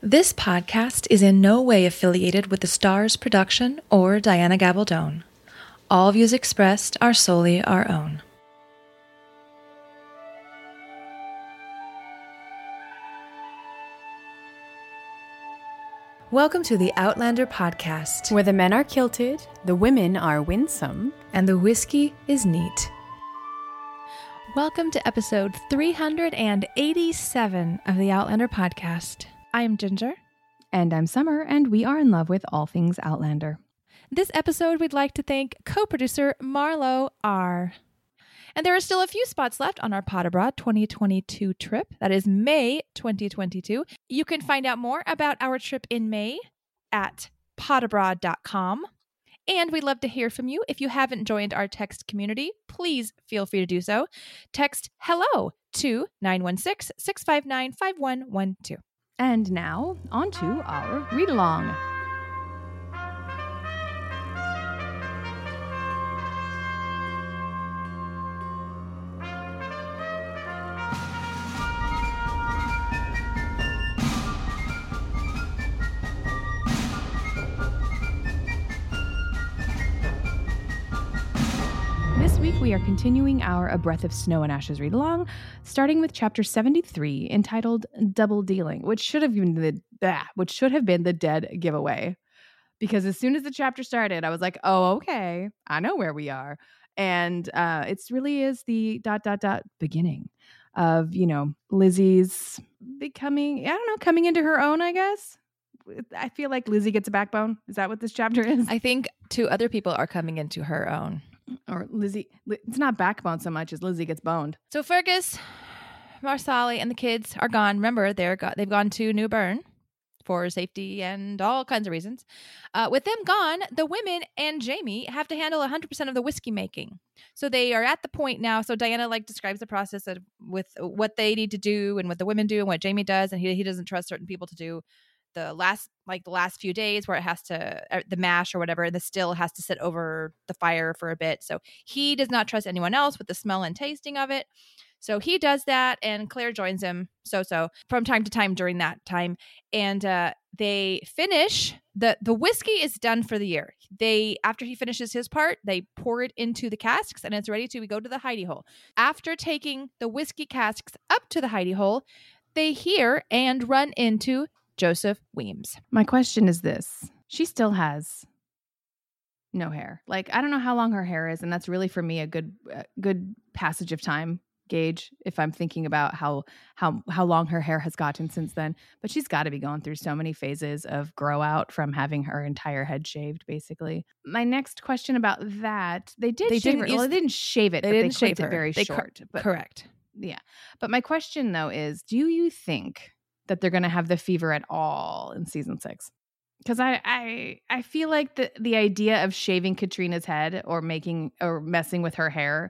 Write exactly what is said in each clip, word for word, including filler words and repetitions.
This podcast is in no way affiliated with the Stars production or Diana Gabaldon. All views expressed are solely our own. Welcome to the Outlander podcast, where the men are kilted, the women are winsome, and the whiskey is neat. Welcome to episode three hundred eighty-seven of the Outlander podcast. I am Ginger. And I'm Summer, and we are in love with all things Outlander. This episode, we'd like to thank co-producer Marlo R. And there are still a few spots left on our Pod Abroad twenty twenty-two trip. That is May twenty twenty-two. You can find out more about our trip in May at pod abroad dot com. And we'd love to hear from you. If you haven't joined our text community, please feel free to do so. Text HELLO to nine one six, six five nine, five one one two. And now, on to our read-along. This week we are continuing our A Breath of Snow and Ashes read-along, starting with chapter seventy-three, entitled Double Dealing, which should have been the ah, which should have been the dead giveaway. Because as soon as the chapter started, I was like, oh, okay, I know where we are. And uh, it really is the dot, dot, dot beginning of, you know, Lizzie's becoming, I don't know, coming into her own, I guess. I feel like Lizzie gets a backbone. Is that what this chapter is? I think two other people are coming into her own. Or Lizzie, it's not backbone so much as Lizzie gets boned. So Fergus, Marsali, and the kids are gone. Remember, they're got, they've gone to New Bern for safety and all kinds of reasons. Uh, with them gone, the women and Jamie have to handle one hundred percent of the whiskey making. So they are at the point now. So Diana like describes the process of with what they need to do and what the women do and what Jamie does, and he he doesn't trust certain people to do the last like the last few days where it has to uh, the mash or whatever, and the still has to sit over the fire for a bit. So he does not trust anyone else with the smell and tasting of it. So he does that, and Claire joins him so-so from time to time during that time. And uh, they finish, the, the whiskey is done for the year. They, after he finishes his part, they pour it into the casks, and it's ready to go to the hidey hole. After taking the whiskey casks up to the hidey hole, they hear and run into Joseph Weems. My question is this. She still has no hair. Like, I don't know how long her hair is, and that's really, for me, a good uh, good passage of time gauge if I'm thinking about how how how long her hair has gotten since then. But she's got to be going through so many phases of grow out from having her entire head shaved, basically. My next question about that, they did they shave her. Use, well, they didn't shave it, they but didn't they shave clipped her. it very they short. Cor- but, correct. Yeah. But my question, though, is do you think that they're going to have the fever at all in season six? Because I, I I feel like the, the idea of shaving Katrina's head or making or messing with her hair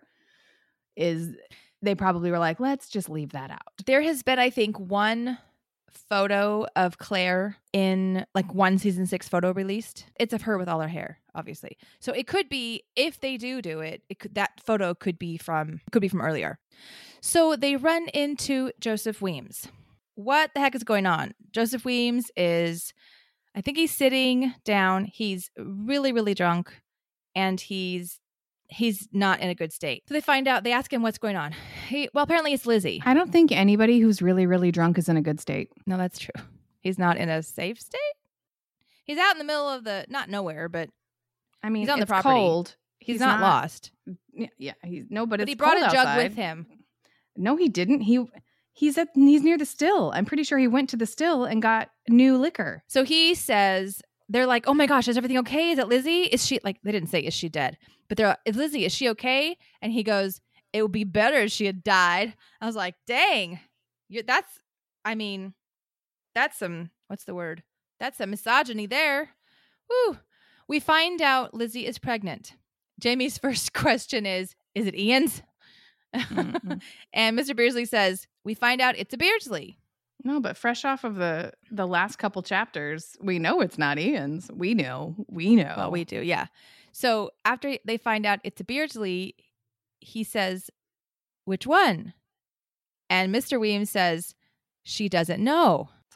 is, they probably were like, let's just leave that out. There has been, I think, one photo of Claire in like one season six photo released. It's of her with all her hair, obviously. So it could be, if they do do it, it could, that photo could be from could be from earlier. So they run into Joseph Weems. What the heck is going on? Joseph Weems is, I think he's sitting down. He's really, really drunk, and he's he's not in a good state. So they find out, they ask him what's going on. He, well, apparently it's Lizzie. I don't think anybody who's really, really drunk is in a good state. No, that's true. He's not in a safe state. He's out in the middle of the, not nowhere, but I mean, he's on it's the property. Cold. He's, he's not, not lost. Yeah, yeah, he's no, but, But it's he brought cold a jug outside. with him. No, he didn't. He he's at he's near the still. I'm pretty sure he went to the still and got new liquor. So he says, they're like, oh my gosh, is everything okay? Is it Lizzie? Is she, like, they didn't say, is she dead? But they're like, is Lizzie, is she okay? And he goes, it would be better if she had died. I was like, dang, you're, that's, I mean, that's some, what's the word? That's some misogyny there. Woo. We find out Lizzie is pregnant. Jamie's first question is, is it Ian's? Mm-hmm. And Mister Beardsley says, we find out it's a Beardsley. No, but fresh off of the the last couple chapters, we know it's not Ian's. We know. We know. Well, we do, yeah. So after they find out it's a Beardsley, he says, which one? And Mister Weems says, she doesn't know.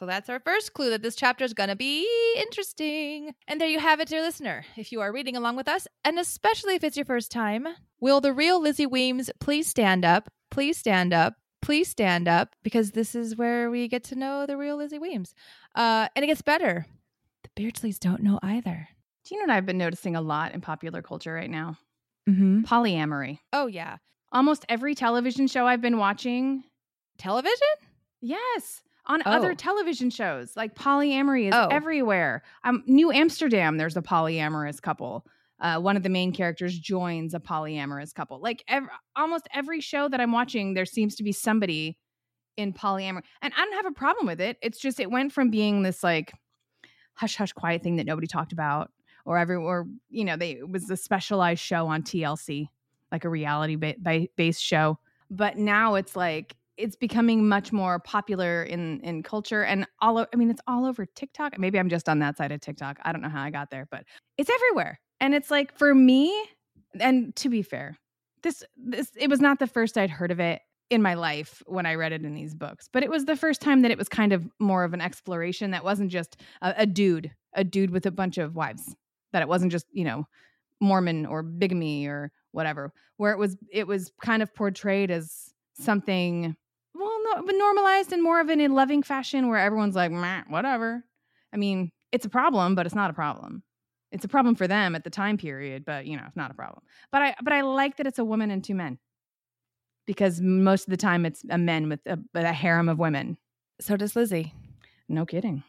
So that's our first clue that this chapter is going to be interesting. And there you have it, dear listener. If you are reading along with us, and especially if it's your first time, will the real Lizzie Weems please stand up? Please stand up. Please stand up, because this is where we get to know the real Lizzie Weems. Uh, and it gets better. The Beardsleys don't know either. Do you know what I've been noticing a lot in popular culture right now? Mm-hmm. Polyamory. Oh, yeah. Almost every television show I've been watching. Television? Yes. On Oh. other television shows. Like polyamory is Oh. everywhere. Um, New Amsterdam, there's a polyamorous couple. Uh, one of the main characters joins a polyamorous couple. Like ev- almost every show that I'm watching, there seems to be somebody in polyamory. And I don't have a problem with it. It's just it went from being this like hush hush quiet thing that nobody talked about, or every or you know they it was a specialized show on T L C, like a reality ba- ba- based show. But now it's like it's becoming much more popular in in culture, and all o- I mean it's all over TikTok. Maybe I'm just on that side of TikTok. I don't know how I got there, but it's everywhere. And it's like for me, and to be fair, this this it was not the first I'd heard of it in my life when I read it in these books, but it was the first time that it was kind of more of an exploration that wasn't just a, a dude, a dude with a bunch of wives, that it wasn't just, you know, Mormon or bigamy or whatever, where it was, it was kind of portrayed as something, well, no, but normalized in more of an in loving fashion where everyone's like, meh, whatever. I mean, it's a problem, but it's not a problem. It's a problem for them at the time period, but you know, it's not a problem. But I, but I like that it's a woman and two men. Because most of the time it's a men with a, a harem of women. So does Lizzie. No kidding.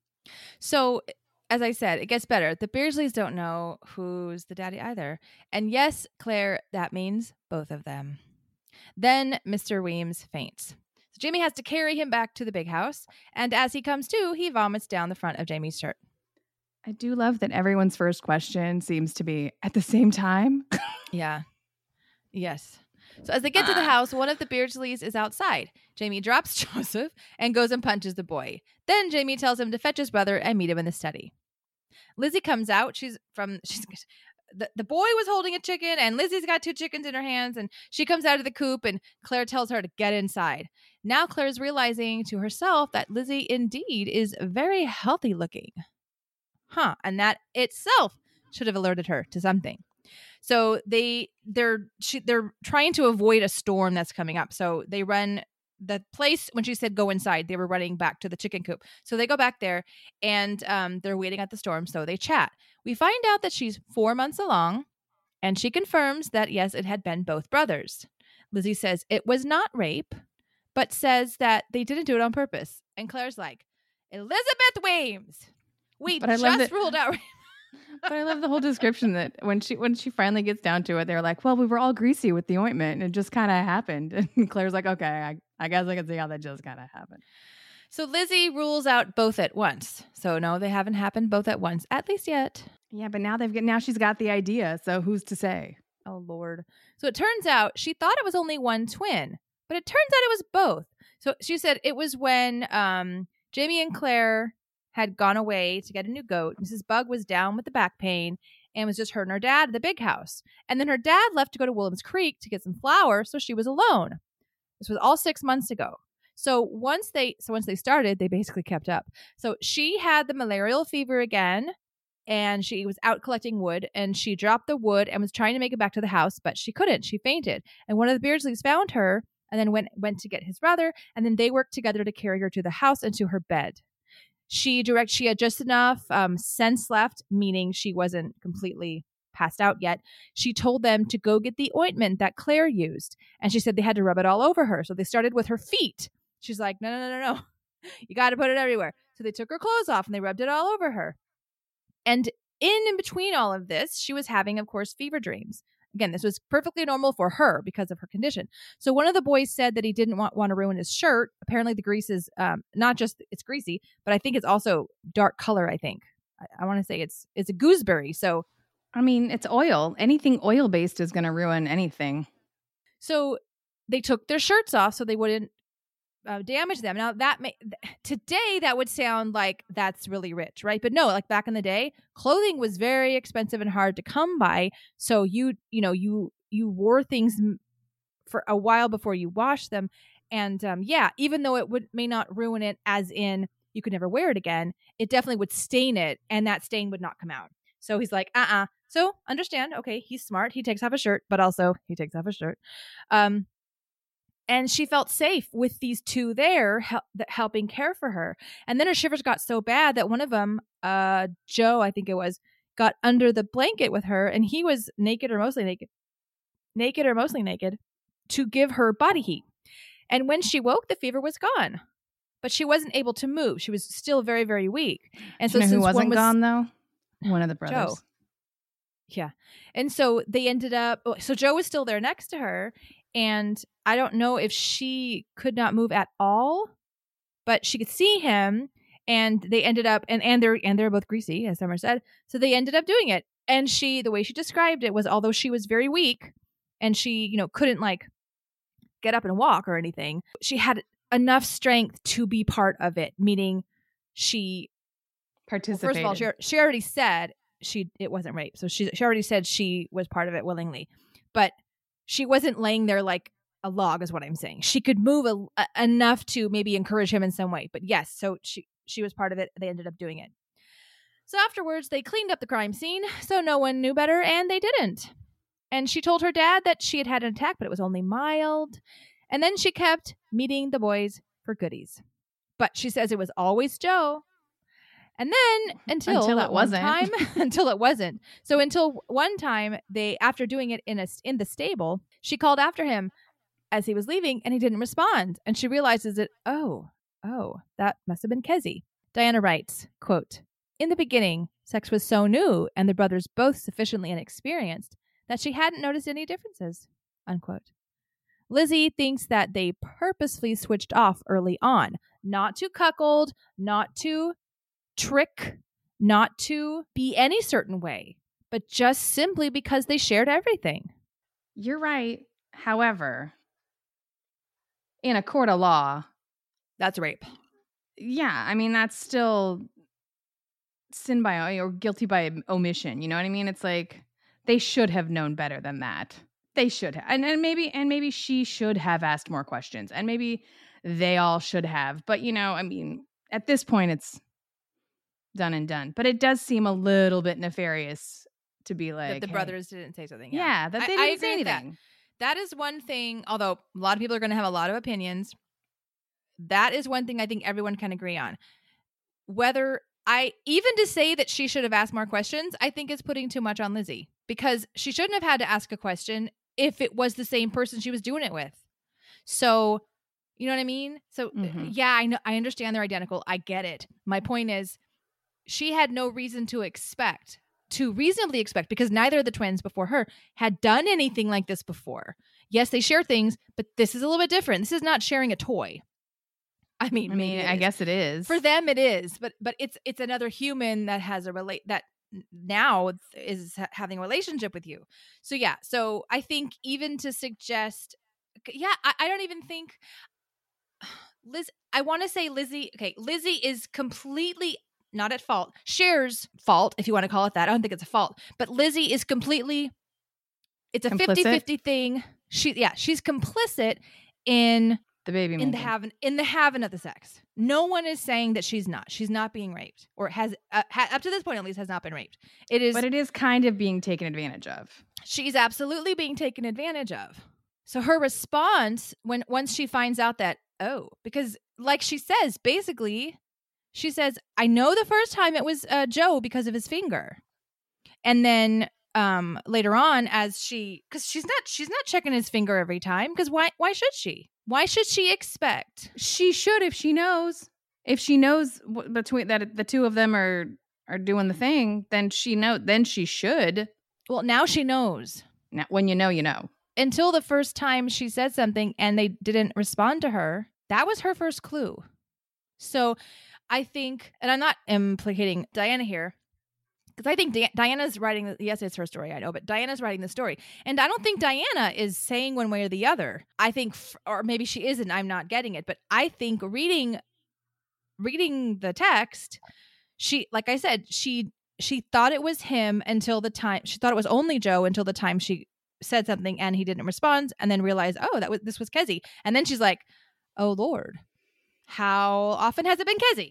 So, as I said, it gets better. The Beardsleys don't know who's the daddy either. And yes, Claire, that means both of them. Then Mister Weems faints. So Jamie has to carry him back to the big house. And as he comes to, he vomits down the front of Jamie's shirt. I do love that everyone's first question seems to be at the same time. Yeah. Yes. So as they get to the house, one of the Beardsleys is outside. Jamie drops Joseph and goes and punches the boy. Then Jamie tells him to fetch his brother and meet him in the study. Lizzie comes out. She's from she's the, the boy was holding a chicken, and Lizzie's got two chickens in her hands, and she comes out of the coop, and Claire tells her to get inside. Now Claire's realizing to herself that Lizzie indeed is very healthy looking. Huh. And that itself should have alerted her to something. So they they're she, they're trying to avoid a storm that's coming up. So they run the place when she said go inside. They were running back to the chicken coop. So they go back there, and um, they're waiting at the storm. So they chat. We find out that she's four months along, and she confirms that yes, it had been both brothers. Lizzie says it was not rape, but says that they didn't do it on purpose. And Claire's like, Elizabeth Weems, we But I love just that- ruled out. But I love the whole description that when she when she finally gets down to it, they're like, well, we were all greasy with the ointment, and it just kind of happened. And Claire's like, okay, I, I guess I can see how that just kind of happened. So Lizzie rules out both at once. So no, they haven't happened both at once, at least yet. Yeah, but now they've got now she's got the idea, so who's to say? Oh, Lord. So it turns out she thought it was only one twin, but it turns out it was both. So she said it was when um, Jamie and Claire had gone away to get a new goat. Missus Bug was down with the back pain, and it was just her and her dad at the big house. And then her dad left to go to Williams Creek to get some flour, so she was alone. This was all six months ago. So once they so once they started, they basically kept up. So she had the malarial fever again, and she was out collecting wood, and she dropped the wood and was trying to make it back to the house, but she couldn't. She fainted. And one of the Beardsleys found her and then went went to get his brother, and then they worked together to carry her to the house and to her bed. She direct she had just enough um, sense left, meaning she wasn't completely passed out yet. She told them to go get the ointment that Claire used, and she said they had to rub it all over her. So they started with her feet. She's like, no, no, no, no, no. You got to put it everywhere. So they took her clothes off and they rubbed it all over her. And in, in between all of this, she was having, of course, fever dreams. Again, this was perfectly normal for her because of her condition. So one of the boys said that he didn't want, want to ruin his shirt. Apparently the grease is um, not just, it's greasy, but I think it's also dark color, I think. I, I want to say it's it's a gooseberry. So, I mean, it's oil. Anything oil-based is going to ruin anything. So they took their shirts off so they wouldn't uh, damage them. Now, that may, today, that would sound like that's really rich, right? But no, like back in the day, clothing was very expensive and hard to come by. So you, you know, you you wore things for a while before you washed them. And um, yeah, even though it would may not ruin it as in you could never wear it again, it definitely would stain it, and that stain would not come out. So he's like, uh-uh. So understand, okay, he's smart. He takes off his shirt, but also he takes off his shirt. Um, and she felt safe with these two there hel- helping care for her. And then her shivers got so bad that one of them, uh, Joe, I think it was, got under the blanket with her, and he was naked or mostly naked, naked or mostly naked, to give her body heat. And when she woke, the fever was gone, but she wasn't able to move. She was still very, very weak. And so you know since who wasn't one was, gone though? One of the brothers. Joe. Yeah. And so they ended up, so Joe was still there next to her. And I don't know if she could not move at all, but she could see him. And they ended up, and, and they're and they're both greasy, as Summer said. So they ended up doing it. And she, the way she described it was, although she was very weak and she, you know, couldn't like get up and walk or anything, she had enough strength to be part of it, meaning she participated. Well, first of all, she, she already said she it wasn't rape. So she she already said she was part of it willingly. But she wasn't laying there like a log is what I'm saying. She could move a, a, enough to maybe encourage him in some way. But yes, so she she was part of it. They ended up doing it. So afterwards, they cleaned up the crime scene so no one knew better, and they didn't. And she told her dad that she had had an attack, but it was only mild. And then she kept meeting the boys for goodies. But she says it was always Joe. And then until, until it wasn't. Time, until it wasn't. So until one time, they after doing it in a in the stable, she called after him as he was leaving, and he didn't respond. And she realizes that, oh, oh, that must have been Kezzy. Diana writes, quote, "In the beginning, sex was so new and the brothers both sufficiently inexperienced that she hadn't noticed any differences," unquote. Lizzie thinks that they purposefully switched off early on, not to cuckold, not to trick, not to be any certain way, but just simply because they shared everything. You're right. However, in a court of law, that's rape. Yeah, I mean, that's still sin by or guilty by omission. You know what I mean? It's like they should have known better than that. They should have. And, and maybe and maybe she should have asked more questions. And maybe they all should have. But, you know, I mean, at this point, it's done and done. But it does seem a little bit nefarious to be like, that the hey, brothers didn't say something. Yeah, Yeah, that they I, didn't I say agree anything. With that. that is one thing, although a lot of people are going to have a lot of opinions. That is one thing I think everyone can agree on. Whether I, even to say that she should have asked more questions, I think is putting too much on Lizzie. Because she shouldn't have had to ask a question if it was the same person she was doing it with. So, you know what I mean? So, mm-hmm. yeah, I know, I understand they're identical. I get it. My point is, she had no reason to expect, to reasonably expect, because neither of the twins before her had done anything like this before. Yes, they share things, but this is a little bit different. This is not sharing a toy. I mean, I mean, I is. guess it is. For them, it is, but but it's it's another human that has a relate that now is having a relationship with you. So yeah, so I think even to suggest, yeah, I, I don't even think Liz. I want to say Lizzie. Okay, Lizzie is completely not at fault. Cher's fault, if you want to call it that. I don't think it's a fault, but Lizzie is completely. It's a fifty-fifty thing. She yeah, she's complicit in. The baby in the having in the having of the sex. No one is saying that she's not. She's not being raped, or has uh, ha, up to this point at least has not been raped. It is, but it is kind of being taken advantage of. She's absolutely being taken advantage of. So her response when once she finds out that oh, because like she says, basically, she says, "I know the first time it was uh, Joe because of his finger," and then um, later on, as she because she's not she's not checking his finger every time because why why should she? Why should she expect? She should if she knows. If she knows w- between that the two of them are are doing the thing, then she know. Then she should. Well, now she knows. Now, when you know, you know. Until the first time she said something and they didn't respond to her, that was her first clue. So, I think, and I'm not implicating Diana here. Because I think Di- Diana's writing, yes, it's her story, I know, but Diana's writing the story. And I don't think Diana is saying one way or the other. I think, or maybe she isn't, I'm not getting it. But I think reading reading the text, she, like I said, she she thought it was him until the time, she thought it was only Joe until the time she said something and he didn't respond and then realized, oh, that was this was Kezzy. And then she's like, oh, Lord, how often has it been Kezzy?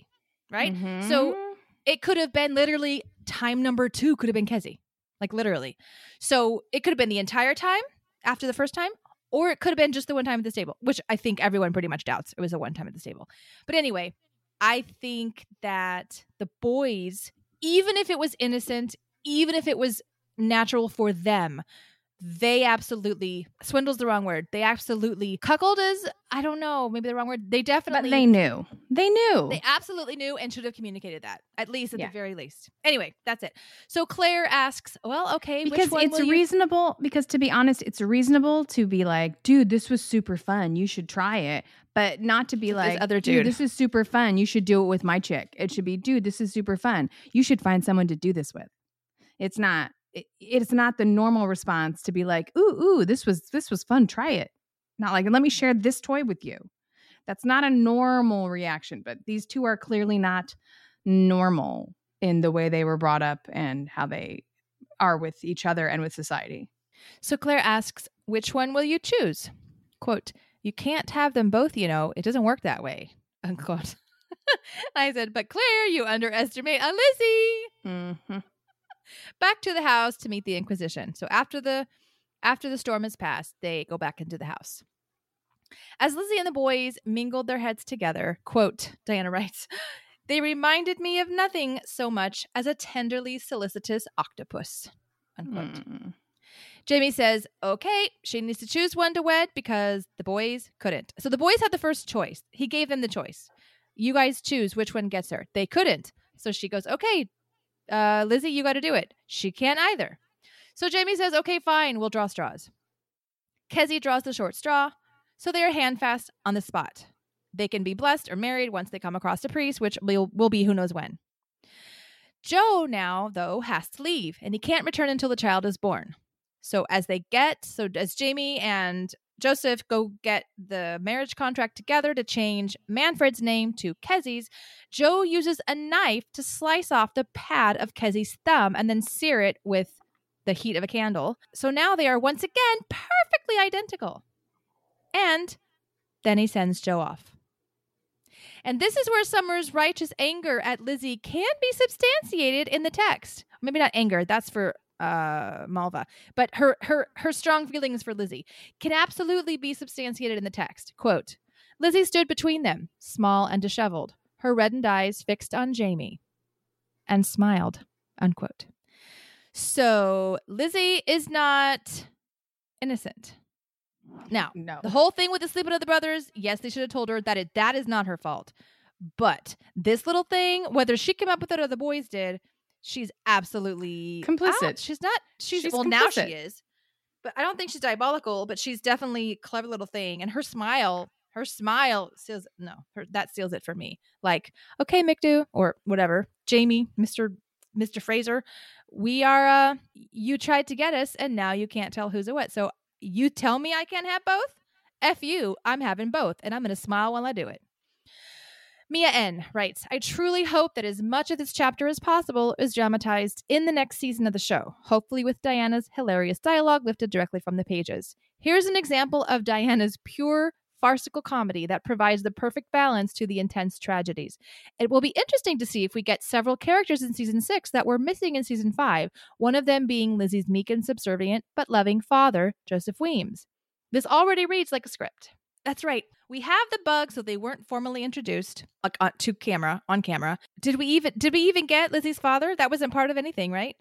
right? Mhm. So it could have been literally time number two could have been Kezi, like literally. So it could have been the entire time after the first time, or it could have been just the one time at the stable, which I think everyone pretty much doubts it was a one time at the stable. But anyway, I think that the boys, even if it was innocent, even if it was natural for them, they absolutely, swindle's the wrong word. They absolutely, cuckold is, I don't know, maybe the wrong word. They definitely. But they knew. They knew. They absolutely knew and should have communicated that, at least at Yeah. the very least. Anyway, that's it. So Claire asks, well, okay, Because which one it's will you- reasonable, because to be honest, it's reasonable to be like, dude, this was super fun. You should try it. But not to be This like, other dude, dude. this is super fun. You should do it with my chick. It should be, dude, this is super fun. You should find someone to do this with. It's not, it, it's not the normal response to be like, ooh, ooh, this was, this was fun. Try it. Not like, let me share this toy with you. That's not a normal reaction, but these two are clearly not normal in the way they were brought up and how they are with each other and with society. So Claire asks, which one will you choose? Quote, you can't have them both, you know. It doesn't work that way. Unquote. I said, but Claire, you underestimate a Lizzie. Mm-hmm. Back to the house to meet the Inquisition. So after the after the storm has passed, they go back into the house. As Lizzie and the boys mingled their heads together, quote, Diana writes, they reminded me of nothing so much as a tenderly solicitous octopus, unquote. Mm. Jamie says, okay, she needs to choose one to wed because the boys couldn't. So the boys had the first choice. He gave them the choice. You guys choose which one gets her. They couldn't. So she goes, okay, uh, Lizzie, you got to do it. She can't either. So Jamie says, okay, fine, we'll draw straws. Kezi draws the short straw. So they are handfast on the spot. They can be blessed or married once they come across a priest, which will, will be who knows when. Joe now, though, has to leave, and he can't return until the child is born. So as they get, so as Jamie and Joseph go get the marriage contract together to change Manfred's name to Kezi's, Joe uses a knife to slice off the pad of Kezi's thumb and then sear it with the heat of a candle. So now they are once again perfectly identical. And then he sends Joe off. And this is where Summer's righteous anger at Lizzie can be substantiated in the text. Maybe not anger, that's for uh, Malva. But her, her, her strong feelings for Lizzie can absolutely be substantiated in the text. Quote, Lizzie stood between them, small and disheveled, her reddened eyes fixed on Jamie, and smiled, unquote. So Lizzie is not innocent. Now, No. the whole thing with the sleeping of the brothers, yes, they should have told her that it that is not her fault. But this little thing, whether she came up with it or the boys did, she's absolutely Complicit. out. She's not. She's, She's well now she complicit. is, but I don't think she's diabolical. But she's definitely a clever little thing, and her smile, her smile seals no, her, that seals it for me. Like, okay, Mikdu or whatever, Jamie, Mister Mister Fraser, we are. uh You tried to get us, and now you can't tell who's a what. So. You tell me I can't have both? F you, I'm having both, and I'm going to smile while I do it. Mia N. writes, I truly hope that as much of this chapter as possible is dramatized in the next season of the show, hopefully with Diana's hilarious dialogue lifted directly from the pages. Here's an example of Diana's pure farcical comedy that provides the perfect balance to the intense tragedies. It will be interesting to see if we get several characters in season six that were missing in season five, one of them being Lizzie's meek and subservient but loving father, Joseph Weems. This already reads like a script. That's right. We have the bugs, so they weren't formally introduced like on, to camera on camera. Did we even did we even get Lizzie's father? That wasn't part of anything, right?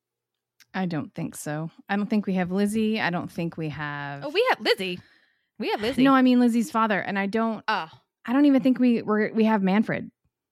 I don't think so. I don't think we have Lizzie. I don't think we have. Oh, we have Lizzie. We have Lizzie. No, I mean Lizzie's father, and I don't. Oh. I don't even think we we're, we have Manfred,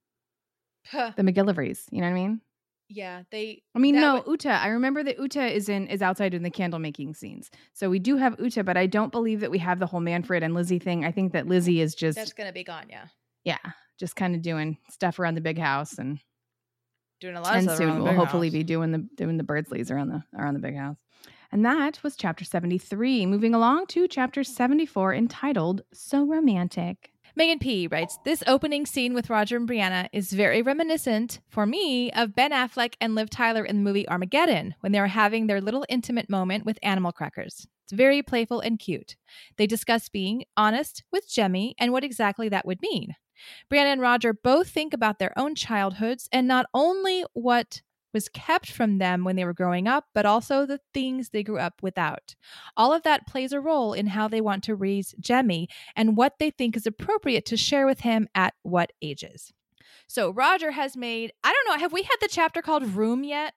Huh. the McGillivrays. You know what I mean? Yeah, they. I mean, that no, would- Uta. I remember that Uta is in is outside in the candle making scenes. So we do have Uta, but I don't believe that we have the whole Manfred and Lizzie thing. I think that Lizzie is just That's gonna be gone. Yeah, yeah, just kind of doing stuff around the big house, and doing a lot of and stuff soon around the we'll big hopefully house. be doing the doing the Birdsleys around the around the big house. And that was chapter seventy-three. Moving along to chapter seventy-four, entitled "So Romantic." Megan P. writes, this opening scene with Roger and Brianna is very reminiscent, for me, of Ben Affleck and Liv Tyler in the movie Armageddon, when they are having their little intimate moment with animal crackers. It's very playful and cute. They discuss being honest with Jemmy and what exactly that would mean. Brianna and Roger both think about their own childhoods and not only what was kept from them when they were growing up, but also the things they grew up without. All of that plays a role in how they want to raise Jemmy and what they think is appropriate to share with him at what ages. So Roger has made, I don't know, have we had the chapter called Room yet?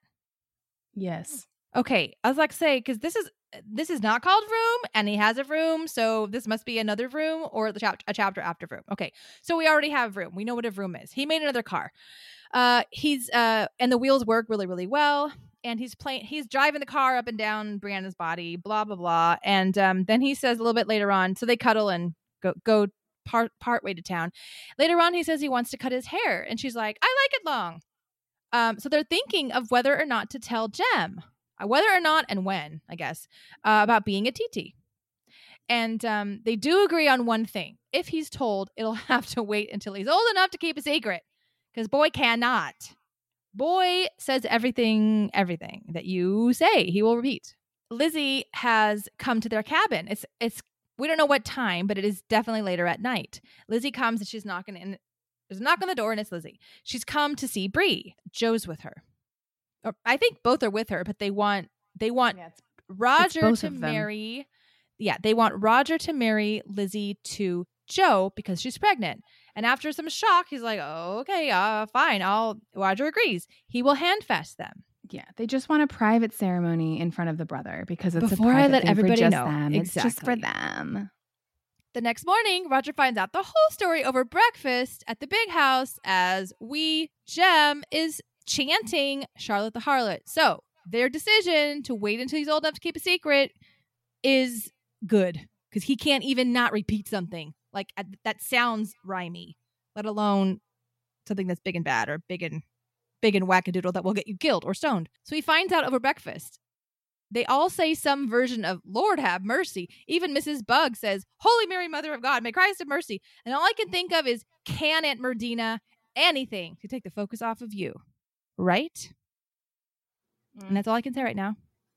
Yes. Okay, I was like to say, because this is this is not called Room, and he has a room, so this must be another room or the chap- a chapter after Room. Okay, so we already have Room. We know what a room is. He made another car. Uh, he's uh, and the wheels work really, really well. And he's playing. He's driving the car up and down Brianna's body. Blah blah blah. And um, then he says a little bit later on. So they cuddle and go go part part way to town. Later on, he says he wants to cut his hair, and she's like, "I like it long." Um, so they're thinking of whether or not to tell Jem, uh, whether or not and when, I guess, uh, about being a T T. And um, they do agree on one thing: if he's told, it'll have to wait until he's old enough to keep a secret. Because boy cannot. Boy says everything, everything that you say, he will repeat. Lizzie has come to their cabin. It's, it's, we don't know what time, but it is definitely later at night. Lizzie comes and she's knocking in. There's a knock on the door and it's Lizzie. She's come to see Bree. Joe's with her. Or I think both are with her, but they want, they want Yeah, it's, Roger it's to marry. Yeah, they want Roger to marry Lizzie to Joe because she's pregnant. And after some shock, he's like, oh, okay, uh, fine. I'll, Roger agrees. He will handfast them. Yeah, they just want a private ceremony in front of the brother because it's Before a I private let thing everybody for just know. them. It's just for Exactly. them. The next morning, Roger finds out the whole story over breakfast at the big house as we, Jem, is chanting Charlotte the Harlot. So their decision to wait until he's old enough to keep a secret is good because he can't even not repeat something. Like uh, that sounds rhymey, let alone something that's big and bad or big and big and wackadoodle that will get you killed or stoned. So he finds out over breakfast. They all say some version of Lord have mercy. Even Missus Bug says, Holy Mary, Mother of God, may Christ have mercy. And all I can think of is, can Aunt Merdina anything to take the focus off of you? Right? Mm. And that's all I can say right now.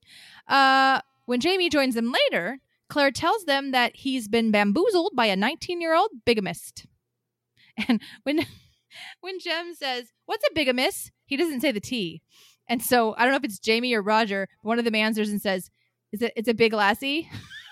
Uh, when Jamie joins them later, Claire tells them that he's been bamboozled by a nineteen-year-old bigamist. And when when Jem says, what's a bigamist? He doesn't say the T. And so I don't know if it's Jamie or Roger. One of them answers and says, "Is it? It's a big lassie."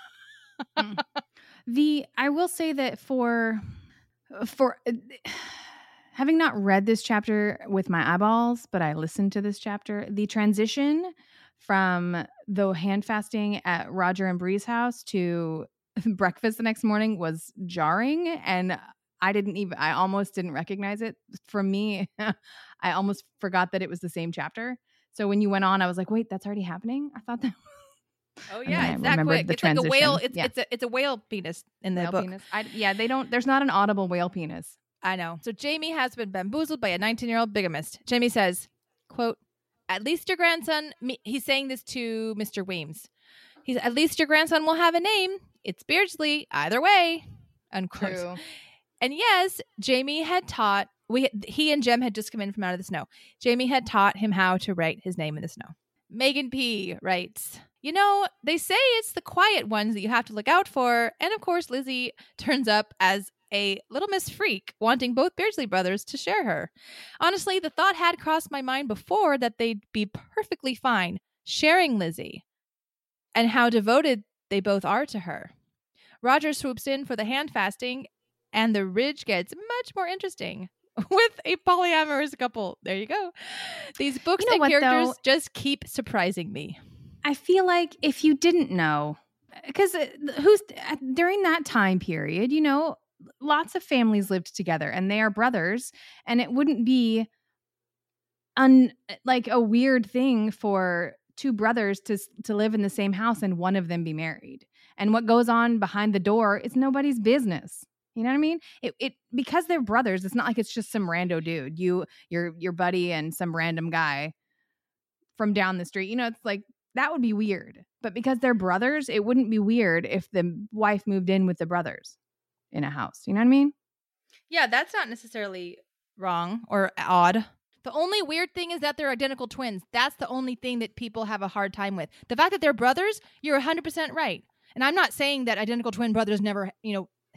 mm. The I will say that for for uh, having not read this chapter with my eyeballs, but I listened to this chapter, the transition from the hand fasting at Roger and Bree's house to breakfast the next morning was jarring, and I didn't even, I almost didn't recognize it. For me, I almost forgot that it was the same chapter. So when you went on, I was like, wait, that's already happening? I thought that Oh yeah, it's that quick. It's transition. like a whale. It's yeah. it's a it's a whale penis in the whale book. Penis. I, yeah, they don't. There's not an audible whale penis. I know. So Jamie has been bamboozled by a nineteen-year-old bigamist. Jamie says, "Quote: At least your grandson." He's saying this to Mister Weems. He's at least your grandson will have a name. It's Beardsley. Either way. Unquote. True. And yes, Jamie had taught. We he and Jem had just come in from out of the snow. Jamie had taught him how to write his name in the snow. Megan P. writes, you know, they say it's the quiet ones that you have to look out for. And of course, Lizzie turns up as a little Miss Freak, wanting both Beardsley brothers to share her. Honestly, the thought had crossed my mind before that they'd be perfectly fine sharing Lizzie and how devoted they both are to her. Roger swoops in for the hand fasting, and the ridge gets much more interesting with a polyamorous couple. There you go. These books You know and what, characters though? just keep surprising me. I feel like if you didn't know, because who's during that time period, you know, lots of families lived together and they are brothers, and it wouldn't be un like a weird thing for two brothers to to live in the same house and one of them be married. And what goes on behind the door is nobody's business. You know what I mean? It it because they're brothers, it's not like it's just some rando dude, you your your buddy and some random guy from down the street. You know, it's like that would be weird. But because they're brothers, it wouldn't be weird if the wife moved in with the brothers in a house. You know what I mean? Yeah, that's not necessarily wrong or odd. The only weird thing is that they're identical twins. That's the only thing that people have a hard time with. The fact that they're brothers, you're one hundred percent right. And I'm not saying that identical twin brothers never, you know, had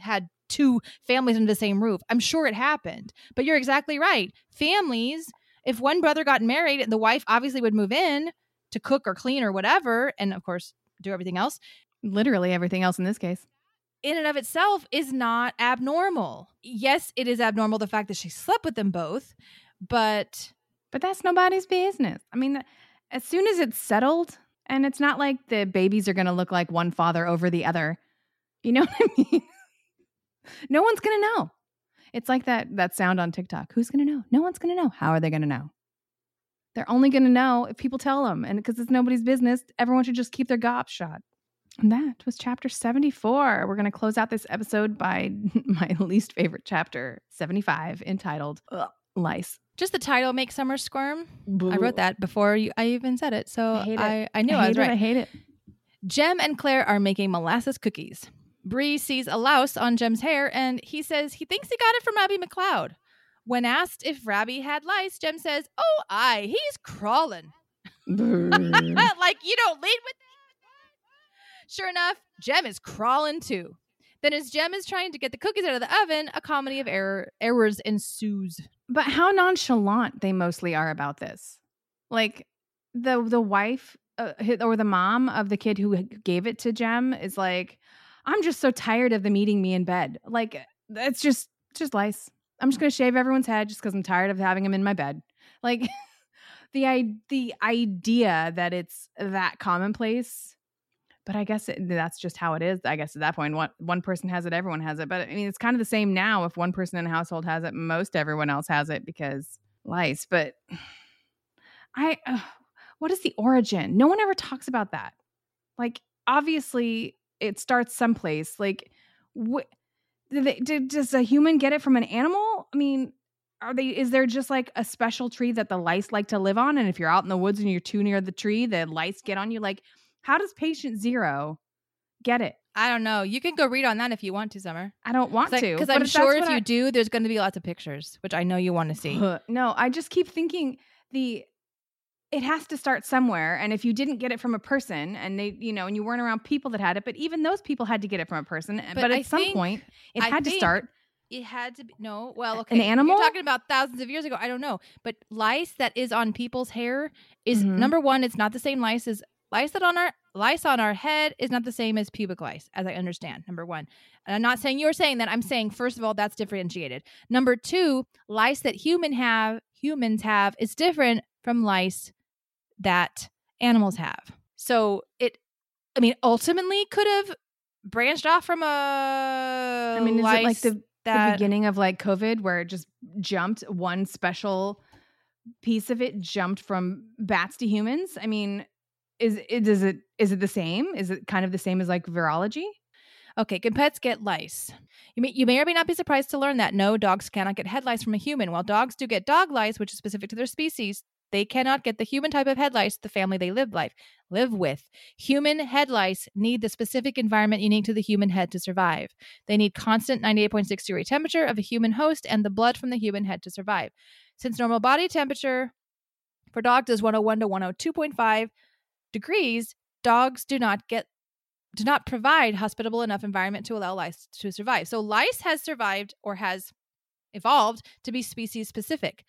two families under the same roof. I'm sure it happened, but you're exactly right. Families, if one brother got married, the wife obviously would move in to cook or clean or whatever, and of course do everything else. Literally everything else in this case. In and of itself is not abnormal. Yes, it is abnormal the fact that she slept with them both, but but that's nobody's business. I mean, as soon as it's settled, and it's not like the babies are going to look like one father over the other. You know what I mean? No one's going to know. It's like that that sound on TikTok. Who's going to know? No one's going to know. How are they going to know? They're only going to know if people tell them. And because it's nobody's business, everyone should just keep their gob shut. And that was chapter seventy-four. We're going to close out this episode by my least favorite chapter, seventy-five, entitled Ugh, Lice. Just the title makes Summer squirm. Boo. I wrote that before you, I even said it. So I, I, I knew I, I was it, right. I hate it. Jem and Claire are making molasses cookies. Bree sees a louse on Jem's hair, and he says he thinks he got it from Rabbi McLeod. When asked if Rabbi had lice, Jem says, oh, aye, he's crawling. Like, you don't lead with that. Sure enough, Jem is crawling too. Then as Jem is trying to get the cookies out of the oven, a comedy of error errors ensues. But how nonchalant they mostly are about this. Like, the the wife uh, or the mom of the kid who gave it to Jem is like, I'm just so tired of them eating me in bed. Like, it's just, just lice. I'm just going to shave everyone's head just because I'm tired of having them in my bed. Like, the, the idea that it's that commonplace, but I guess it, that's just how it is. I guess at that point, one, one person has it, everyone has it. But I mean, it's kind of the same now. If one person in a household has it, most everyone else has it because lice. But I, uh, what is the origin? No one ever talks about that. Like, obviously, it starts someplace. Like, wh- did they, did, does a human get it from an animal? I mean, are they? Is there just like a special tree that the lice like to live on? And if you're out in the woods and you're too near the tree, the lice get on you. Like, how does patient zero get it? I don't know. You can go read on that if you want to, Summer. I don't want Cause to. I, because I'm sure if you I, do, there's going to be lots of pictures, which I know you want to see. No, I just keep thinking the... it has to start somewhere. And if you didn't get it from a person and they, you know, and you weren't around people that had it, but even those people had to get it from a person. But, but at I some think, point it I had to start. It had to be, no, well, okay. An animal? You're talking about thousands of years ago. I don't know. But lice that is on people's hair is Mhm. number one, it's not the same lice as lice that on our lice on our head is not the same as pubic lice, as I understand. Number one. And I'm not saying you're saying that. I'm saying, first of all, that's differentiated. Number two, lice that human have, humans have is different from lice that animals have. So it, I mean, ultimately could have branched off from a I mean, is lice it like the, that, the beginning of like COVID where it just jumped one special piece of it jumped from bats to humans? I mean, is it, is it, is it the same? Is it kind of the same as like virology? Okay, can pets get lice? You may, you may or may not be surprised to learn that no, dogs cannot get head lice from a human. While dogs do get dog lice, which is specific to their species, they cannot get the human type of head lice the family they live life live with. Human head lice need the specific environment unique to the human head to survive. They need constant ninety-eight point six degree temperature of a human host and the blood from the human head to survive. Since normal body temperature for dogs is one oh one to one oh two point five degrees, dogs do not get do not provide hospitable enough environment to allow lice to survive. So lice has survived or has evolved to be species specific.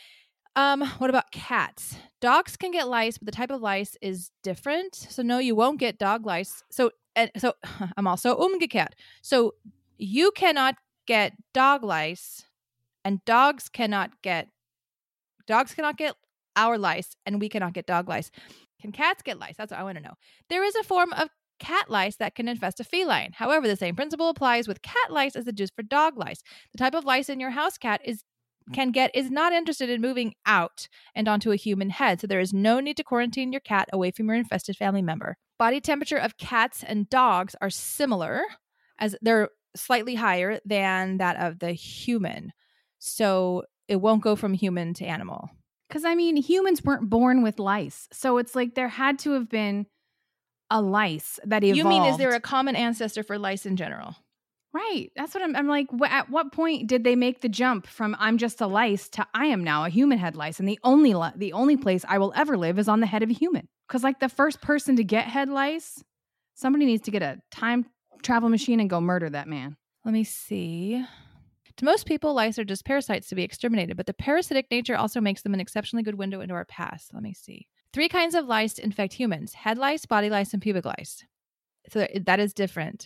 Um, what about cats? Dogs can get lice, but the type of lice is different. So no, you won't get dog lice. So, and so I'm also umgekehrt. So you cannot get dog lice, and dogs cannot get dogs cannot get our lice, and we cannot get dog lice. Can cats get lice? That's what I want to know. There is a form of cat lice that can infest a feline. However, the same principle applies with cat lice as it does for dog lice. The type of lice in your house cat is can get is not interested in moving out and onto a human head, so there is no need to quarantine your cat away from your infested family member. Body temperature of cats and dogs are similar, as they're slightly higher than that of the human, so it won't go from human to animal. Because I mean, humans weren't born with lice, so it's like there had to have been a lice that evolved. You mean, is there a common ancestor for lice in general? Right. That's what I'm, I'm like, wh- at what point did they make the jump from I'm just a lice to I am now a human head lice? And the only li- the only place I will ever live is on the head of a human. Because like the first person to get head lice, somebody needs to get a time travel machine and go murder that man. Let me see. To most people, lice are just parasites to be exterminated, but the parasitic nature also makes them an exceptionally good window into our past. Let me see. Three kinds of lice infect humans: head lice, body lice, and pubic lice. So that is different.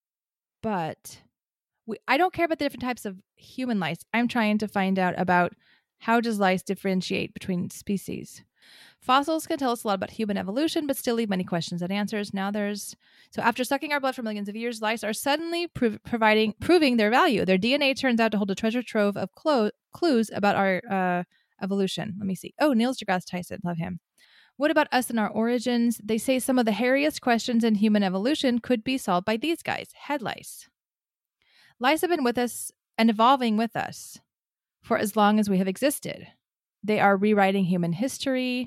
But we, I don't care about the different types of human lice. I'm trying to find out about how does lice differentiate between species. Fossils can tell us a lot about human evolution, but still leave many questions and answers. Now there's... So after sucking our blood for millions of years, lice are suddenly prov- providing, proving their value. Their D N A turns out to hold a treasure trove of clo- clues about our uh, evolution. Let me see. Oh, Neil deGrasse Tyson. Love him. What about us and our origins? They say some of the hairiest questions in human evolution could be solved by these guys, head lice. Lice have been with us and evolving with us for as long as we have existed. They are rewriting human history.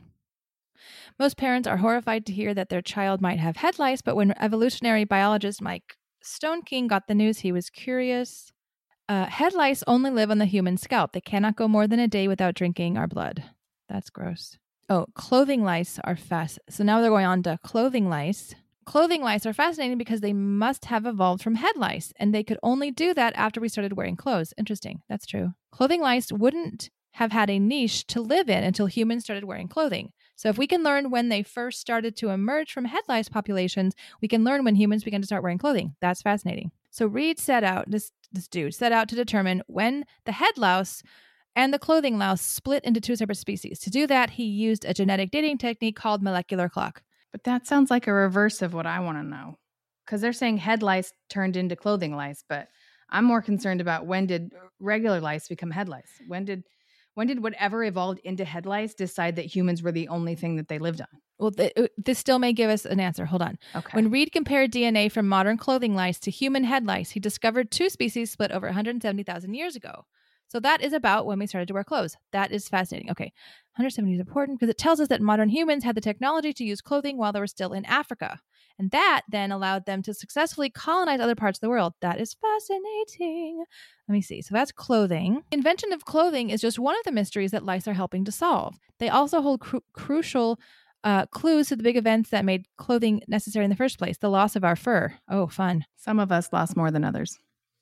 Most parents are horrified to hear that their child might have head lice, but when evolutionary biologist Mike Stoneking got the news, he was curious. Uh, head lice only live on the human scalp. They cannot go more than a day without drinking our blood. That's gross. Oh, clothing lice are fast. So now they're going on to clothing lice. Clothing lice are fascinating because they must have evolved from head lice, and they could only do that after we started wearing clothes. Interesting. That's true. Clothing lice wouldn't have had a niche to live in until humans started wearing clothing. So if we can learn when they first started to emerge from head lice populations, we can learn when humans began to start wearing clothing. That's fascinating. So Reed set out, this, this dude set out to determine when the head louse and the clothing louse split into two separate species. To do that, he used a genetic dating technique called molecular clock. But that sounds like a reverse of what I want to know. Because they're saying head lice turned into clothing lice, but I'm more concerned about when did regular lice become head lice? When did when did whatever evolved into head lice decide that humans were the only thing that they lived on? Well, th- this still may give us an answer. Hold on. Okay. When Reed compared D N A from modern clothing lice to human head lice, he discovered two species split over one hundred seventy thousand years ago. So that is about when we started to wear clothes. That is fascinating. Okay. one hundred seventy is important because it tells us that modern humans had the technology to use clothing while they were still in Africa. And that then allowed them to successfully colonize other parts of the world. That is fascinating. Let me see. So that's clothing. Invention of clothing is just one of the mysteries that lice are helping to solve. They also hold cru- crucial uh, clues to the big events that made clothing necessary in the first place. The loss of our fur. Oh, fun. Some of us lost more than others.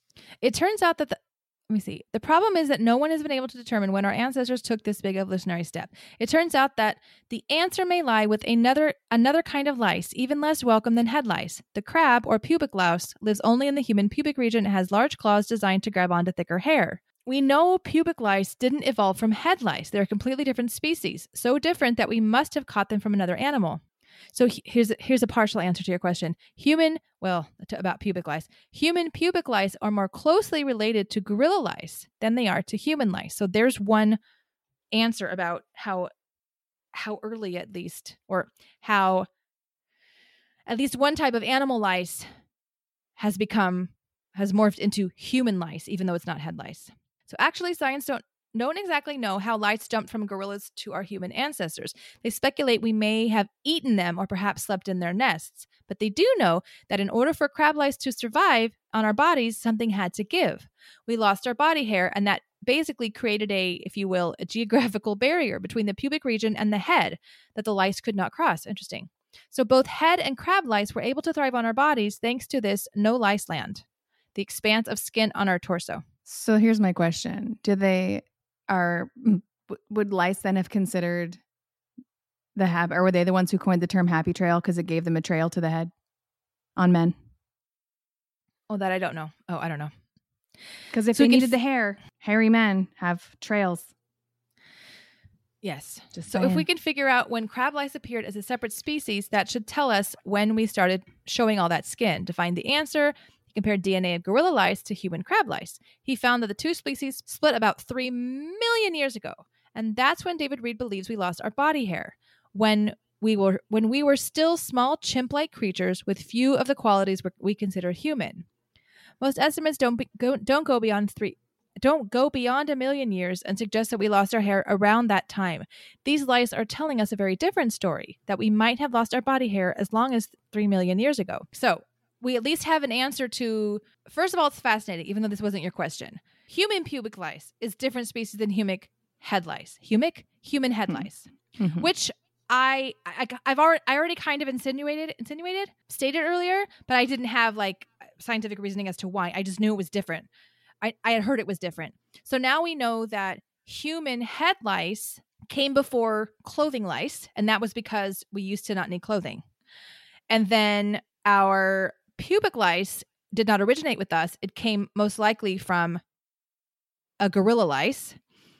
It turns out that the Let me see. The problem is that no one has been able to determine when our ancestors took this big evolutionary step. It turns out that the answer may lie with another another kind of lice, even less welcome than head lice. The crab, or pubic louse, lives only in the human pubic region and has large claws designed to grab onto thicker hair. We know pubic lice didn't evolve from head lice. They're a completely different species, so different that we must have caught them from another animal. So here's here's a partial answer to your question. Human, well, to, about pubic lice. Human pubic lice are more closely related to gorilla lice than they are to human lice. So there's one answer about how how early, at least, or how at least one type of animal lice has become has morphed into human lice, even though it's not head lice. So actually, science don't don't exactly know how lice jumped from gorillas to our human ancestors. They speculate we may have eaten them or perhaps slept in their nests. But they do know that in order for crab lice to survive on our bodies, something had to give. We lost our body hair, and that basically created a, if you will, a geographical barrier between the pubic region and the head that the lice could not cross. Interesting. So both head and crab lice were able to thrive on our bodies thanks to this no lice land, the expanse of skin on our torso. So here's my question. Do they... Are would lice then have considered the habit, or were they the ones who coined the term happy trail because it gave them a trail to the head on men? Oh, that I don't know. Oh, I don't know. Because if so they needed f- the hair, hairy men have trails. Yes. Just so saying. If we can figure out when crab lice appeared as a separate species, that should tell us when we started showing all that skin. To find the answer, compared D N A of gorilla lice to human crab lice. He found that the two species split about three million years ago. And that's when David Reed believes we lost our body hair, when we were when we were still small chimp-like creatures with few of the qualities we consider human. Most estimates don't be, go, don't go beyond three don't go beyond a million years and suggest that we lost our hair around that time. These lice are telling us a very different story, that we might have lost our body hair as long as three million years ago. So we at least have an answer to, first of all, it's fascinating, even though this wasn't your question. Human pubic lice is different species than humic head lice. Humic? Human head lice. Mm-hmm. Which I, I I've already I already kind of insinuated insinuated stated earlier, but I didn't have like scientific reasoning as to why. I just knew it was different. I, I had heard it was different. So now we know that human head lice came before clothing lice, and that was because we used to not need clothing. And then our pubic lice did not originate with us. It came most likely from a gorilla lice,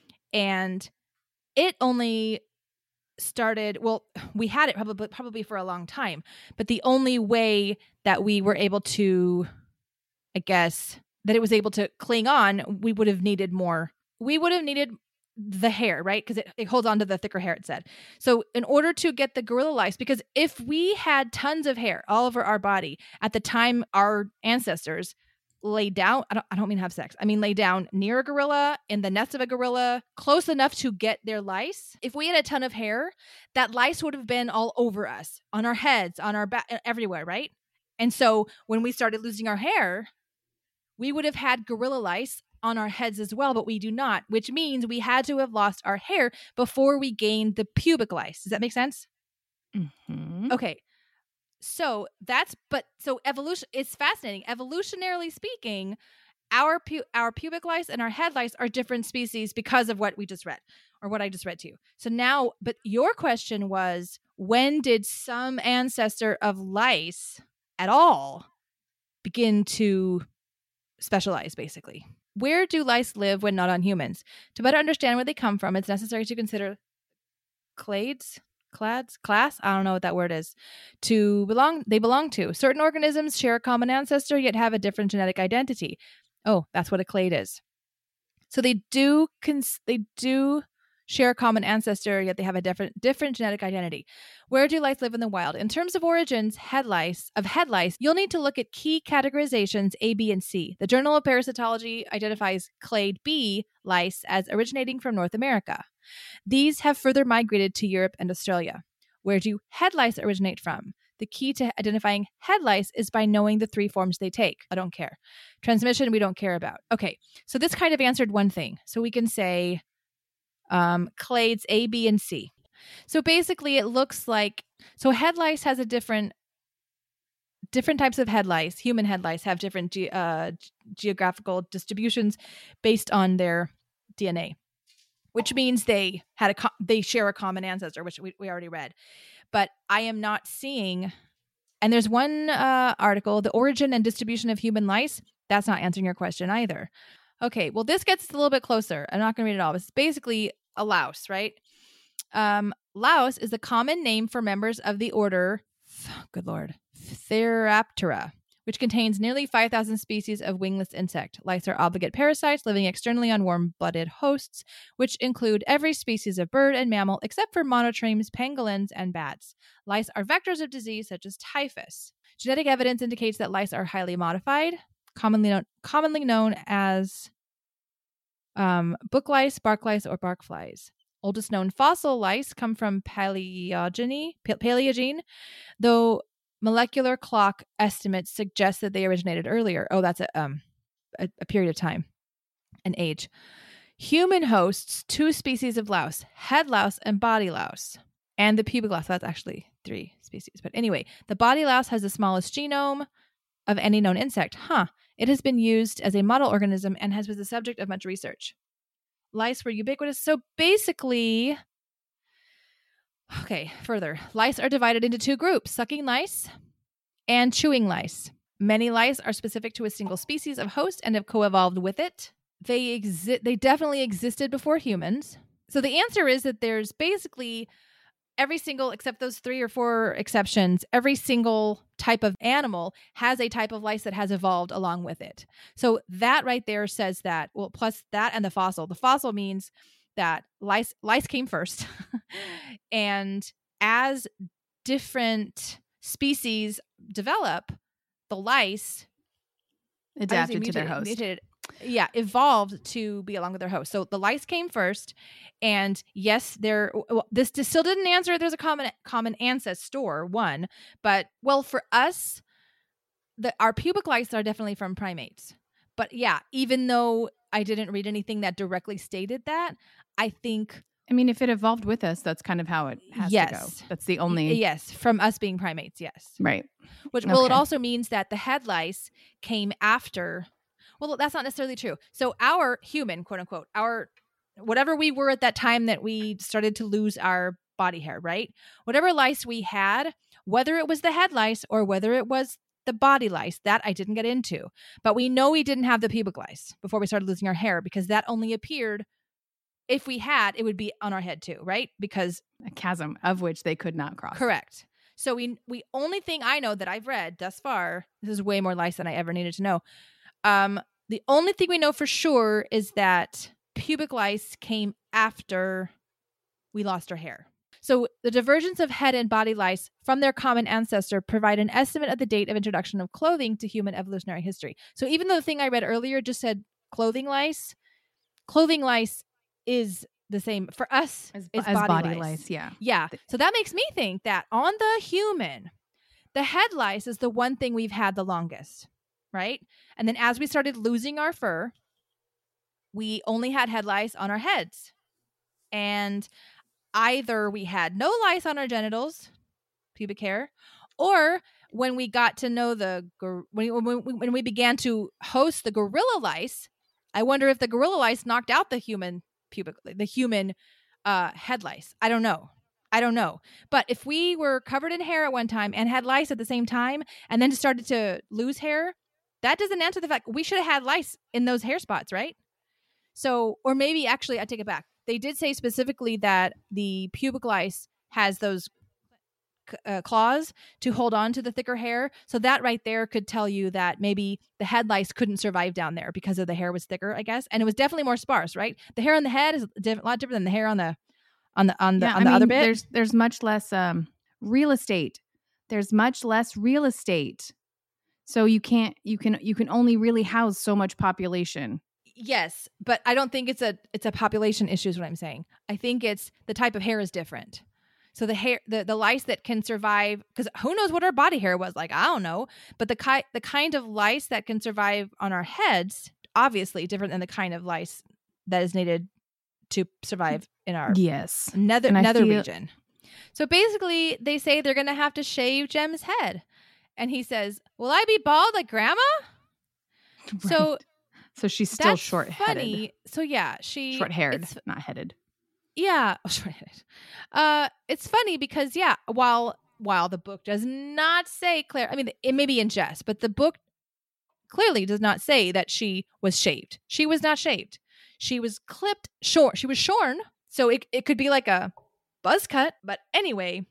and it only started, well, we had it probably probably for a long time, but the only way that we were able to, I guess, that it was able to cling on, we would have needed more. We would have needed the hair, right? Because it, it holds on to the thicker hair, it said. So in order to get the gorilla lice, because if we had tons of hair all over our body at the time our ancestors lay down, I don't, I don't mean have sex, I mean lay down near a gorilla, in the nest of a gorilla, close enough to get their lice. If we had a ton of hair, that lice would have been all over us, on our heads, on our back, everywhere, right? And so when we started losing our hair, we would have had gorilla lice on our heads as well, but we do not, which means we had to have lost our hair before we gained the pubic lice. Does that make sense? Mm-hmm. Okay. So that's, but so evolution, it's fascinating. Evolutionarily speaking, our pu- our pubic lice and our head lice are different species because of what we just read, or what I just read to you. So now, but your question was, when did some ancestor of lice at all begin to specialize, basically? Where do lice live when not on humans? To better understand where they come from, it's necessary to consider clades. Clads, class, I don't know what that word is, to belong, they belong to. Certain organisms share a common ancestor, yet have a different genetic identity. Oh, that's what a clade is. So they do, cons- they do share a common ancestor, yet they have a different, different genetic identity. Where do lice live in the wild? In terms of origins, head lice, of head lice, you'll need to look at key categorizations A, B, and C. The Journal of Parasitology identifies clade B lice as originating from North America. These have further migrated to Europe and Australia. Where do head lice originate from? The key to identifying head lice is by knowing the three forms they take. I don't care. Transmission, we don't care about. Okay, so this kind of answered one thing. So we can say um, clades A, B, and C. So basically it looks like, so head lice has a different, different types of head lice. Human head lice have different ge- uh, geographical distributions based on their D N A. Which means they had a co- they share a common ancestor, which we, we already read. But I am not seeing, and there's one uh, article, The Origin and Distribution of Human Lice. That's not answering your question either. Okay, well, this gets a little bit closer. I'm not going to read it all. It's basically a louse, right? Um, louse is the common name for members of the order, good Lord, Theraptera, which contains nearly five thousand species of wingless insect. Lice are obligate parasites living externally on warm-blooded hosts, which include every species of bird and mammal except for monotremes, pangolins, and bats. Lice are vectors of disease such as typhus. Genetic evidence indicates that lice are highly modified, commonly known, commonly known as um, book lice, bark lice, or bark flies. Oldest known fossil lice come from Paleogene, Paleogene, though molecular clock estimates suggest that they originated earlier. Oh, that's a, um, a, a period of time, an age. Human hosts two species of louse, head louse and body louse. And the pubic louse, that's actually three species. But anyway, the body louse has the smallest genome of any known insect. Huh. It has been used as a model organism and has been the subject of much research. Lice were ubiquitous. So basically, okay, further. Lice are divided into two groups, sucking lice and chewing lice. Many lice are specific to a single species of host and have co-evolved with it. They exi- They definitely existed before humans. So the answer is that there's basically every single, except those three or four exceptions, every single type of animal has a type of lice that has evolved along with it. So that right there says that, well, plus that and the fossil. The fossil means that lice lice came first. And as different species develop, the lice adapted mutated, to their host. Mutated, yeah, evolved to be along with their host. So the lice came first, and yes, there. Well, this, this still didn't answer if there's a common common ancestor. One, but well, for us, the our pubic lice are definitely from primates. But yeah, even though I didn't read anything that directly stated that, I think I mean, if it evolved with us, that's kind of how it has yes. to go. That's the only... Y- yes, from us being primates, yes. Right. Which, well, it Okay. also means that the head lice came after... Well, that's not necessarily true. So our human, quote unquote, our... whatever we were at that time that we started to lose our body hair, right? Whatever lice we had, whether it was the head lice or whether it was the body lice, that I didn't get into. But we know we didn't have the pubic lice before we started losing our hair, because that only appeared, if we had, it would be on our head too, right? Because a chasm of which they could not cross. Correct. So we we only thing I know that I've read thus far, this is way more lice than I ever needed to know. Um, the only thing we know for sure is that pubic lice came after we lost our hair. So the divergence of head and body lice from their common ancestor provide an estimate of the date of introduction of clothing to human evolutionary history. So even though the thing I read earlier just said clothing lice, clothing lice is the same for us as, as as body, body lice. lice. Yeah. Yeah. So that makes me think that on the human, the head lice is the one thing we've had the longest, right? And then as we started losing our fur, we only had head lice on our heads. And either we had no lice on our genitals, pubic hair, or when we got to know the, when, when, when we began to host the gorilla lice, I wonder if the gorilla lice knocked out the human pubic, the human uh, head lice. I don't know. I don't know. But if we were covered in hair at one time and had lice at the same time, and then started to lose hair, that doesn't answer the fact we should have had lice in those hair spots, right? So, or maybe actually, I take it back. They did say specifically that the pubic lice has those uh, claws to hold on to the thicker hair. So that right there could tell you that maybe the head lice couldn't survive down there because of the hair was thicker, I guess. And it was definitely more sparse, right? The hair on the head is a diff- lot different than the hair on the on the on the yeah, on I the mean, other bit. There's there's much less um, real estate. There's much less real estate. So you can't you can you can only really house so much population. Yes, but I don't think it's a it's a population issue is what I'm saying. I think it's the type of hair is different. So the hair the, the lice that can survive, because who knows what our body hair was like, I don't know, but the ki- the kind of lice that can survive on our heads, obviously different than the kind of lice that is needed to survive in our yes nether and nether feel- region. So basically they say they're going to have to shave Jem's head. And he says, "Will I be bald like grandma?" Right. So So she's still that's short-headed. funny. So yeah, she Short-haired, it's- not headed. Yeah, oh, short-headed. Uh, it's funny because yeah, while while the book does not say Claire, I mean, it may be in jest, but the book clearly does not say that she was shaved. She was not shaved. She was clipped short. She was shorn, so it it could be like a buzz cut. But anyway,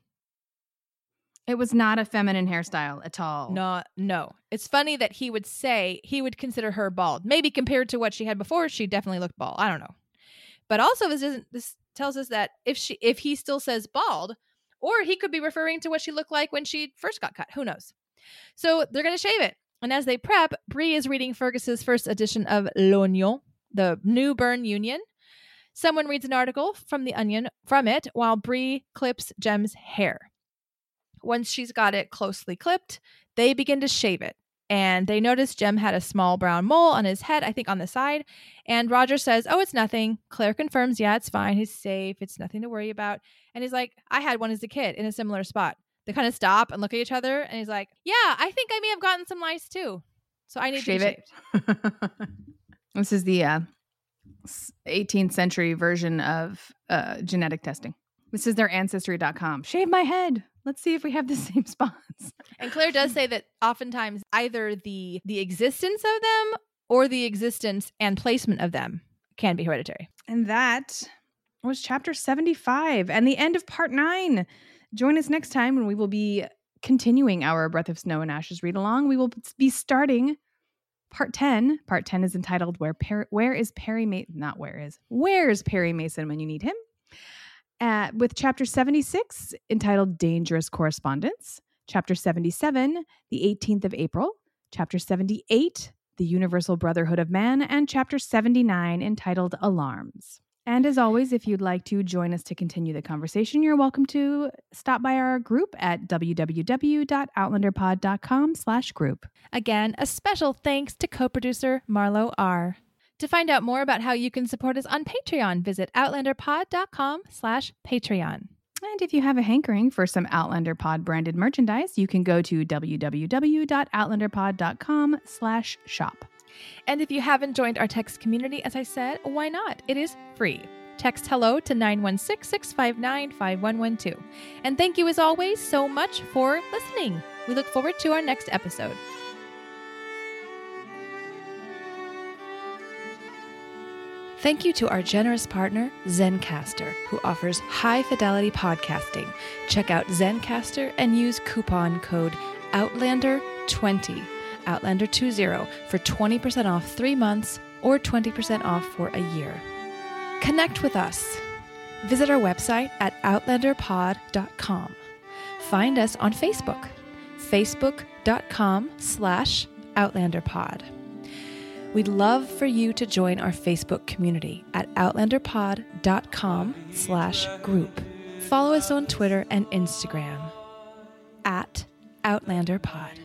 It was not a feminine hairstyle at all. no, no. It's funny that he would say he would consider her bald. Maybe compared to what she had before, she definitely looked bald. I don't know. But also, this isn't. This tells us that if she, if he still says bald, or he could be referring to what she looked like when she first got cut. Who knows? So they're going to shave it. And as they prep, Bree is reading Fergus's first edition of L'Oignon, the New Bern Union. Someone reads an article from the Onion from it while Bree clips Jem's hair. Once she's got it closely clipped, they begin to shave it. And they notice Jem had a small brown mole on his head, I think on the side. And Roger says, oh, it's nothing. Claire confirms, yeah, it's fine. He's safe. It's nothing to worry about. And he's like, I had one as a kid in a similar spot. They kind of stop and look at each other. And he's like, yeah, I think I may have gotten some lice too. So I need Shave to be it. shaved. This is the uh, eighteenth century version of uh, genetic testing. This is their ancestry dot com. Shave my head. Let's see if we have the same spots. And Claire does say that oftentimes either the the existence of them or the existence and placement of them can be hereditary. And that was chapter seventy-five and the end of part nine. Join us next time when we will be continuing our Breath of Snow and Ashes read along. We will be starting part ten. Part ten is entitled Where per- Where is Perry Mason? Not where is. Where's Perry Mason when you need him? Uh, with chapter seventy-six entitled Dangerous Correspondence. Chapter seventy-seven, the eighteenth of April. Chapter seventy-eight, The Universal Brotherhood of Man. And chapter seventy-nine entitled Alarms. And as always, if you'd like to join us to continue the conversation, you're welcome to stop by our group at www.outlanderpod.com slash group. Again, a special thanks to co-producer Marlo R. To find out more about how you can support us on Patreon, visit outlanderpod.com slash Patreon. And if you have a hankering for some Outlander Pod branded merchandise, you can go to www.outlanderpod.com slash shop. And if you haven't joined our text community, as I said, why not? It is free. Text hello to nine one six, six five nine, five one one two. And thank you as always so much for listening. We look forward to our next episode. Thank you to our generous partner, Zencastr, who offers high-fidelity podcasting. Check out Zencastr and use coupon code Outlander twenty, Outlander twenty, for twenty percent off three months or twenty percent off for a year. Connect with us. Visit our website at outlander pod dot com. Find us on Facebook, facebook.com slash outlanderpod. We'd love for you to join our Facebook community at outlanderpod.com slash group. Follow us on Twitter and Instagram at outlanderpod.